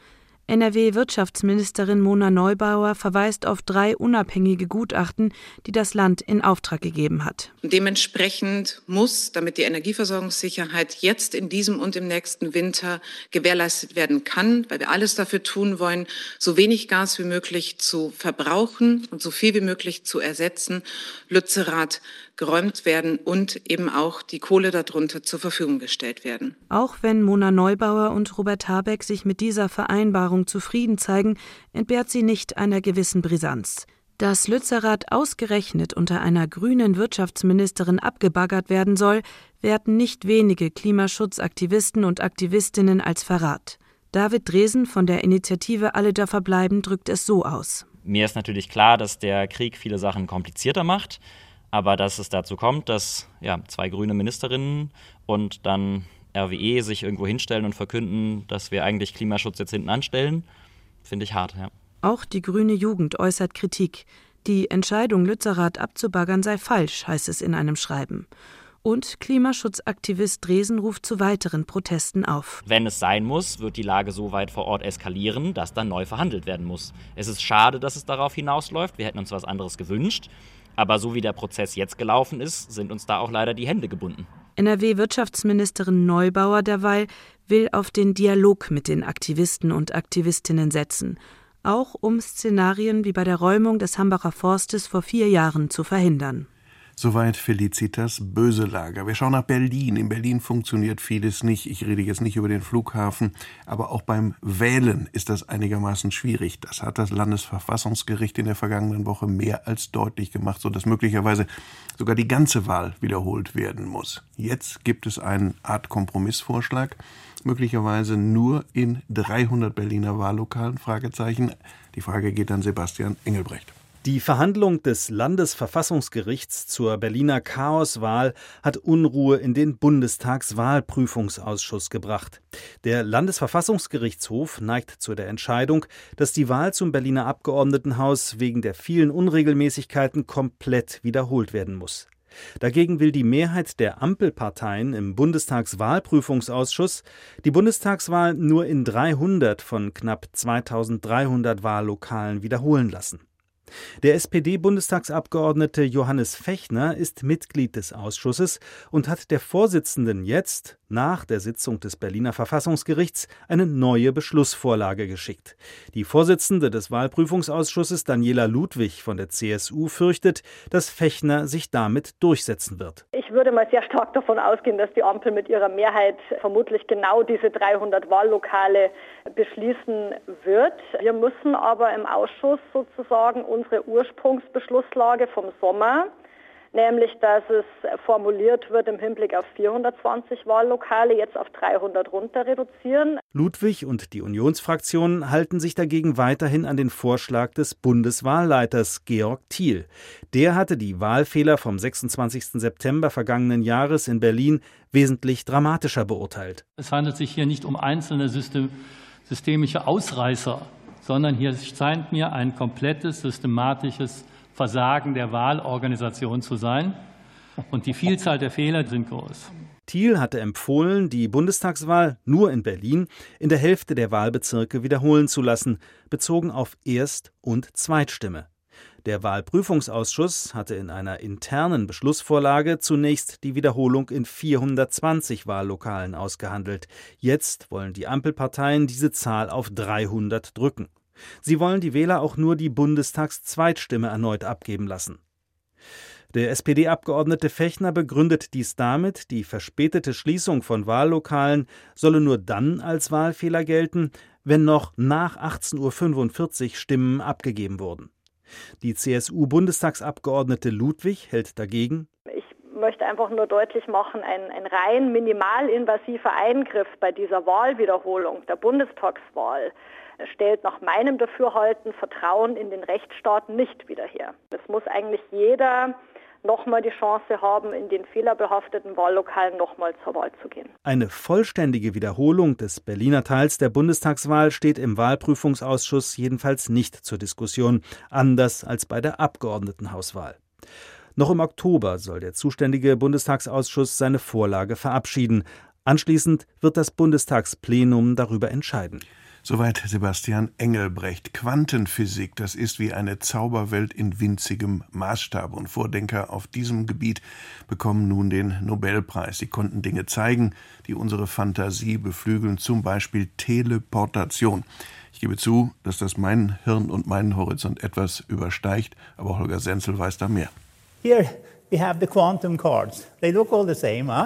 NRW-Wirtschaftsministerin Mona Neubauer verweist auf 3 unabhängige Gutachten, die das Land in Auftrag gegeben hat. Dementsprechend muss, damit die Energieversorgungssicherheit jetzt in diesem und im nächsten Winter gewährleistet werden kann, weil wir alles dafür tun wollen, so wenig Gas wie möglich zu verbrauchen und so viel wie möglich zu ersetzen, Lützerath geräumt werden und eben auch die Kohle darunter zur Verfügung gestellt werden. Auch wenn Mona Neubauer und Robert Habeck sich mit dieser Vereinbarung zufrieden zeigen, entbehrt sie nicht einer gewissen Brisanz. Dass Lützerath ausgerechnet unter einer grünen Wirtschaftsministerin abgebaggert werden soll, werten nicht wenige Klimaschutzaktivisten und Aktivistinnen als Verrat. David Dresen von der Initiative Alle Dörfer bleiben drückt es so aus. Mir ist natürlich klar, dass der Krieg viele Sachen komplizierter macht. Aber dass es dazu kommt, dass 2 grüne Ministerinnen und dann RWE sich irgendwo hinstellen und verkünden, dass wir eigentlich Klimaschutz jetzt hinten anstellen, finde ich hart. Ja. Auch die grüne Jugend äußert Kritik. Die Entscheidung, Lützerath abzubaggern, sei falsch, heißt es in einem Schreiben. Und Klimaschutzaktivist Dresen ruft zu weiteren Protesten auf. Wenn es sein muss, wird die Lage so weit vor Ort eskalieren, dass dann neu verhandelt werden muss. Es ist schade, dass es darauf hinausläuft. Wir hätten uns was anderes gewünscht. Aber so wie der Prozess jetzt gelaufen ist, sind uns da auch leider die Hände gebunden. NRW-Wirtschaftsministerin Neubauer derweil will auf den Dialog mit den Aktivisten und Aktivistinnen setzen, auch um Szenarien wie bei der Räumung des Hambacher Forstes vor 4 Jahren zu verhindern. Soweit Felicitas Böselager. Wir schauen nach Berlin. In Berlin funktioniert vieles nicht. Ich rede jetzt nicht über den Flughafen, aber auch beim Wählen ist das einigermaßen schwierig. Das hat das Landesverfassungsgericht in der vergangenen Woche mehr als deutlich gemacht, sodass möglicherweise sogar die ganze Wahl wiederholt werden muss. Jetzt gibt es eine Art Kompromissvorschlag, möglicherweise nur in 300 Berliner Wahllokalen, Fragezeichen. Die Frage geht an Sebastian Engelbrecht. Die Verhandlung des Landesverfassungsgerichts zur Berliner Chaoswahl hat Unruhe in den Bundestagswahlprüfungsausschuss gebracht. Der Landesverfassungsgerichtshof neigt zu der Entscheidung, dass die Wahl zum Berliner Abgeordnetenhaus wegen der vielen Unregelmäßigkeiten komplett wiederholt werden muss. Dagegen will die Mehrheit der Ampelparteien im Bundestagswahlprüfungsausschuss die Bundestagswahl nur in 300 von knapp 2300 Wahllokalen wiederholen lassen. Der SPD-Bundestagsabgeordnete Johannes Fechner ist Mitglied des Ausschusses und hat der Vorsitzenden jetzt, nach der Sitzung des Berliner Verfassungsgerichts, eine neue Beschlussvorlage geschickt. Die Vorsitzende des Wahlprüfungsausschusses, Daniela Ludwig von der CSU, fürchtet, dass Fechner sich damit durchsetzen wird. Ich würde mal sehr stark davon ausgehen, dass die Ampel mit ihrer Mehrheit vermutlich genau diese 300 Wahllokale beschließen wird. Wir müssen aber im Ausschuss sozusagen unsere Ursprungsbeschlusslage vom Sommer, nämlich dass es formuliert wird im Hinblick auf 420 Wahllokale, jetzt auf 300 runter reduzieren. Ludwig und die Unionsfraktion halten sich dagegen weiterhin an den Vorschlag des Bundeswahlleiters Georg Thiel. Der hatte die Wahlfehler vom 26. September vergangenen Jahres in Berlin wesentlich dramatischer beurteilt. Es handelt sich hier nicht um einzelne systemische Ausreißer, sondern hier scheint mir ein komplettes, systematisches Versagen der Wahlorganisation zu sein. Und die Vielzahl der Fehler sind groß. Thiel hatte empfohlen, die Bundestagswahl nur in Berlin in der Hälfte der Wahlbezirke wiederholen zu lassen, bezogen auf Erst- und Zweitstimme. Der Wahlprüfungsausschuss hatte in einer internen Beschlussvorlage zunächst die Wiederholung in 420 Wahllokalen ausgehandelt. Jetzt wollen die Ampelparteien diese Zahl auf 300 drücken. Sie wollen die Wähler auch nur die Bundestagszweitstimme erneut abgeben lassen. Der SPD-Abgeordnete Fechner begründet dies damit, die verspätete Schließung von Wahllokalen solle nur dann als Wahlfehler gelten, wenn noch nach 18:45 Uhr Stimmen abgegeben wurden. Die CSU-Bundestagsabgeordnete Ludwig hält dagegen: Ich möchte einfach nur deutlich machen, ein rein minimalinvasiver Eingriff bei dieser Wahlwiederholung der Bundestagswahl stellt nach meinem Dafürhalten Vertrauen in den Rechtsstaat nicht wieder her. Es muss eigentlich jeder nochmal die Chance haben, in den fehlerbehafteten Wahllokalen nochmal zur Wahl zu gehen. Eine vollständige Wiederholung des Berliner Teils der Bundestagswahl steht im Wahlprüfungsausschuss jedenfalls nicht zur Diskussion, anders als bei der Abgeordnetenhauswahl. Noch im Oktober soll der zuständige Bundestagsausschuss seine Vorlage verabschieden. Anschließend wird das Bundestagsplenum darüber entscheiden. Soweit Sebastian Engelbrecht. Quantenphysik, das ist wie eine Zauberwelt in winzigem Maßstab. Und Vordenker auf diesem Gebiet bekommen nun den Nobelpreis. Sie konnten Dinge zeigen, die unsere Fantasie beflügeln, zum Beispiel Teleportation. Ich gebe zu, dass das mein Hirn und meinen Horizont etwas übersteigt, aber Holger Senzel weiß da mehr. Here we have the quantum cards. They look all the same, huh?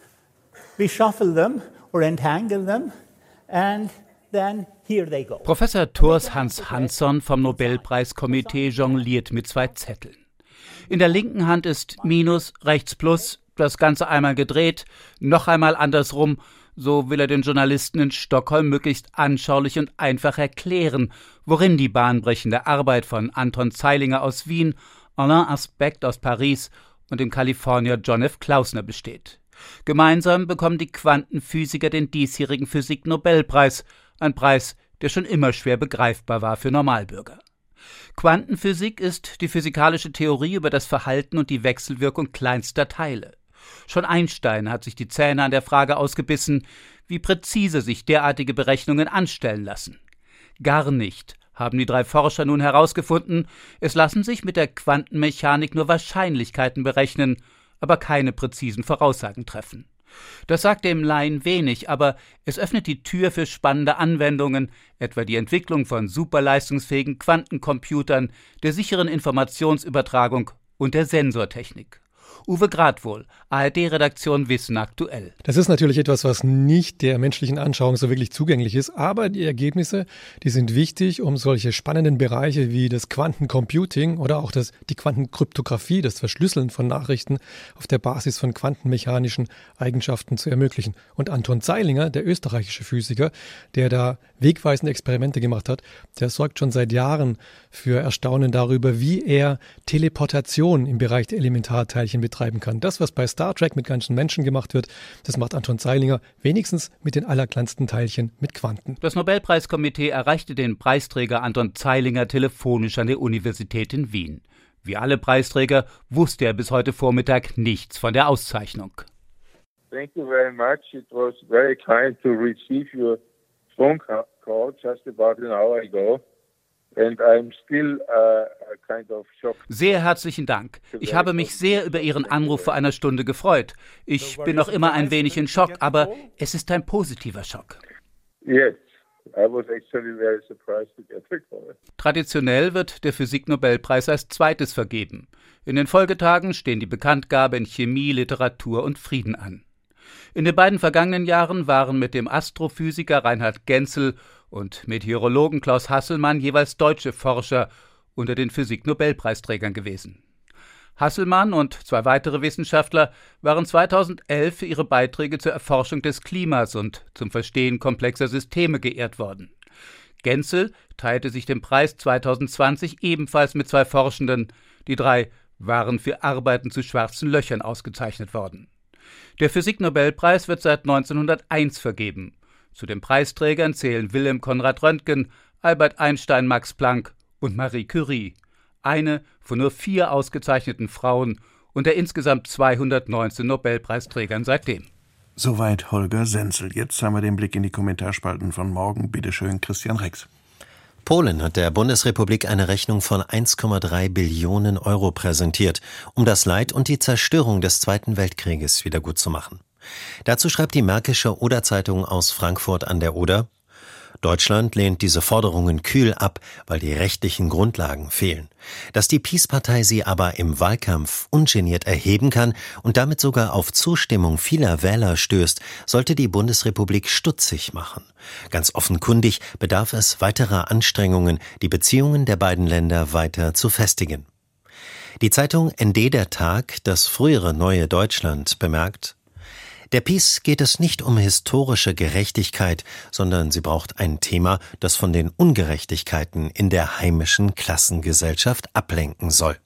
We shuffle them or entangle them and then here they go. Professor Thors Hans Hansson vom Nobelpreiskomitee jongliert mit 2 Zetteln. In der linken Hand ist Minus, rechts Plus, das Ganze einmal gedreht, noch einmal andersrum. So will er den Journalisten in Stockholm möglichst anschaulich und einfach erklären, worin die bahnbrechende Arbeit von Anton Zeilinger aus Wien, Alain Aspect aus Paris und dem Kalifornier John F. Klausner besteht. Gemeinsam bekommen die Quantenphysiker den diesjährigen Physik-Nobelpreis, ein Preis, der schon immer schwer begreifbar war für Normalbürger. Quantenphysik ist die physikalische Theorie über das Verhalten und die Wechselwirkung kleinster Teile. Schon Einstein hat sich die Zähne an der Frage ausgebissen, wie präzise sich derartige Berechnungen anstellen lassen. Gar nicht, haben die 3 Forscher nun herausgefunden, es lassen sich mit der Quantenmechanik nur Wahrscheinlichkeiten berechnen, aber keine präzisen Voraussagen treffen. Das sagt dem Laien wenig, aber es öffnet die Tür für spannende Anwendungen, etwa die Entwicklung von superleistungsfähigen Quantencomputern, der sicheren Informationsübertragung und der Sensortechnik. Uwe Gradwohl, ARD-Redaktion Wissen aktuell. Das ist natürlich etwas, was nicht der menschlichen Anschauung so wirklich zugänglich ist, aber die Ergebnisse, die sind wichtig, um solche spannenden Bereiche wie das Quantencomputing oder auch die Quantenkryptographie, das Verschlüsseln von Nachrichten auf der Basis von quantenmechanischen Eigenschaften zu ermöglichen. Und Anton Zeilinger, der österreichische Physiker, der da wegweisende Experimente gemacht hat, der sorgt schon seit Jahren für Erstaunen darüber, wie er Teleportation im Bereich der Elementarteilchen betreiben kann. Das, was bei Star Trek mit ganzen Menschen gemacht wird, das macht Anton Zeilinger wenigstens mit den allerkleinsten Teilchen mit Quanten. Das Nobelpreiskomitee erreichte den Preisträger Anton Zeilinger telefonisch an der Universität in Wien. Wie alle Preisträger wusste er bis heute Vormittag nichts von der Auszeichnung. Thank you very much. It was very kind to receive your phone call just about an hour ago. And I'm still kind of shocked. Sehr herzlichen Dank. Ich habe mich sehr über Ihren Anruf vor einer Stunde gefreut. Ich bin noch immer ein wenig in Schock, aber es ist ein positiver Schock. Yes, I was actually very surprised to get the call. Traditionell wird der Physik-Nobelpreis als zweites vergeben. In den Folgetagen stehen die Bekanntgabe in Chemie, Literatur und Frieden an. In den beiden vergangenen Jahren waren mit dem Astrophysiker Reinhard Genzel und Meteorologen Klaus Hasselmann jeweils deutsche Forscher unter den Physik-Nobelpreisträgern gewesen. Hasselmann und 2 weitere Wissenschaftler waren 2011 für ihre Beiträge zur Erforschung des Klimas und zum Verstehen komplexer Systeme geehrt worden. Genzel teilte sich den Preis 2020 ebenfalls mit 2 Forschenden. Die 3 waren für Arbeiten zu schwarzen Löchern ausgezeichnet worden. Der Physik-Nobelpreis wird seit 1901 vergeben. Zu den Preisträgern zählen Wilhelm Konrad Röntgen, Albert Einstein, Max Planck und Marie Curie. Eine von nur 4 ausgezeichneten Frauen unter insgesamt 219 Nobelpreisträgern seitdem. Soweit Holger Senzel. Jetzt haben wir den Blick in die Kommentarspalten von morgen. Bitte schön, Christian Rex. Polen hat der Bundesrepublik eine Rechnung von 1,3 Billionen Euro präsentiert, um das Leid und die Zerstörung des Zweiten Weltkrieges wiedergutzumachen. Dazu schreibt die Märkische Oder-Zeitung aus Frankfurt an der Oder: Deutschland lehnt diese Forderungen kühl ab, weil die rechtlichen Grundlagen fehlen. Dass die PiS-Partei sie aber im Wahlkampf ungeniert erheben kann und damit sogar auf Zustimmung vieler Wähler stößt, sollte die Bundesrepublik stutzig machen. Ganz offenkundig bedarf es weiterer Anstrengungen, die Beziehungen der beiden Länder weiter zu festigen. Die Zeitung ND der Tag, das frühere Neue Deutschland, bemerkt: Der PiS geht es nicht um historische Gerechtigkeit, sondern sie braucht ein Thema, das von den Ungerechtigkeiten in der heimischen Klassengesellschaft ablenken soll.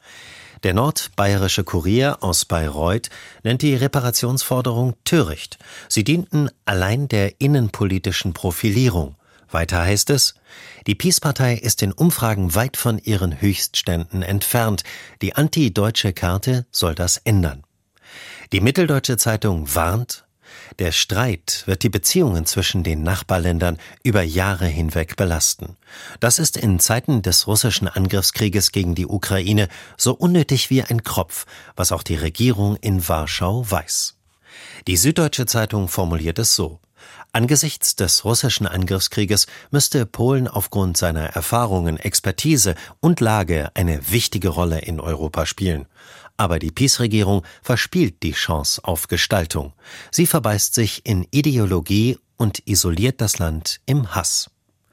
Der Nordbayerische Kurier aus Bayreuth nennt die Reparationsforderung töricht. Sie dienten allein der innenpolitischen Profilierung. Weiter heißt es: Die PiS-Partei ist in Umfragen weit von ihren Höchstständen entfernt. Die antideutsche Karte soll das ändern. Die Mitteldeutsche Zeitung warnt: Der Streit wird die Beziehungen zwischen den Nachbarländern über Jahre hinweg belasten. Das ist in Zeiten des russischen Angriffskrieges gegen die Ukraine so unnötig wie ein Kropf, was auch die Regierung in Warschau weiß. Die Süddeutsche Zeitung formuliert es so: Angesichts des russischen Angriffskrieges müsste Polen aufgrund seiner Erfahrungen, Expertise und Lage eine wichtige Rolle in Europa spielen. Aber die PiS-Regierung verspielt die Chance auf Gestaltung. Sie verbeißt sich in Ideologie und isoliert das Land im Hass.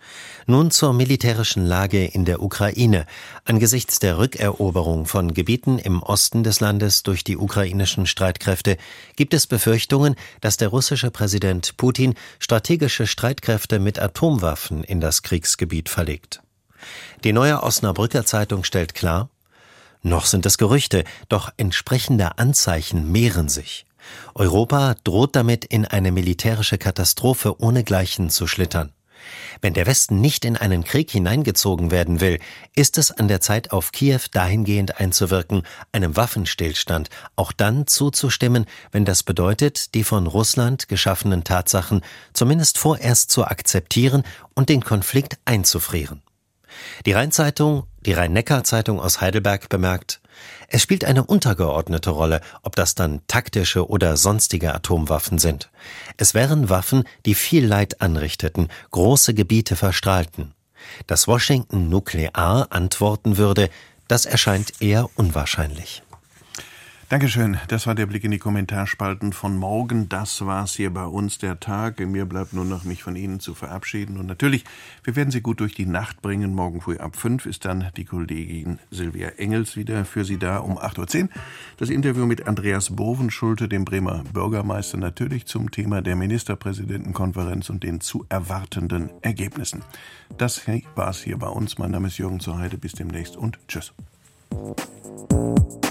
Nun zur militärischen Lage in der Ukraine. Angesichts der Rückeroberung von Gebieten im Osten des Landes durch die ukrainischen Streitkräfte gibt es Befürchtungen, dass der russische Präsident Putin strategische Streitkräfte mit Atomwaffen in das Kriegsgebiet verlegt. Die Neue Osnabrücker Zeitung stellt klar: Noch sind es Gerüchte, doch entsprechende Anzeichen mehren sich. Europa droht damit, in eine militärische Katastrophe ohnegleichen zu schlittern. Wenn der Westen nicht in einen Krieg hineingezogen werden will, ist es an der Zeit, auf Kiew dahingehend einzuwirken, einem Waffenstillstand auch dann zuzustimmen, wenn das bedeutet, die von Russland geschaffenen Tatsachen zumindest vorerst zu akzeptieren und den Konflikt einzufrieren. Die Rhein-Neckar-Zeitung aus Heidelberg bemerkt: Es spielt eine untergeordnete Rolle, ob das dann taktische oder sonstige Atomwaffen sind. Es wären Waffen, die viel Leid anrichteten, große Gebiete verstrahlten. Dass Washington nuklear antworten würde, das erscheint eher unwahrscheinlich. Dankeschön. Das war der Blick in die Kommentarspalten von morgen. Das war's hier bei uns, der Tag. Mir bleibt nur noch, mich von Ihnen zu verabschieden. Und natürlich, wir werden Sie gut durch die Nacht bringen. Morgen früh ab 5 ist dann die Kollegin Silvia Engels wieder für Sie da um 8.10 Uhr. Das Interview mit Andreas Bovenschulte, dem Bremer Bürgermeister, natürlich zum Thema der Ministerpräsidentenkonferenz und den zu erwartenden Ergebnissen. Das war's hier bei uns. Mein Name ist Jürgen zur Heide. Bis demnächst und tschüss.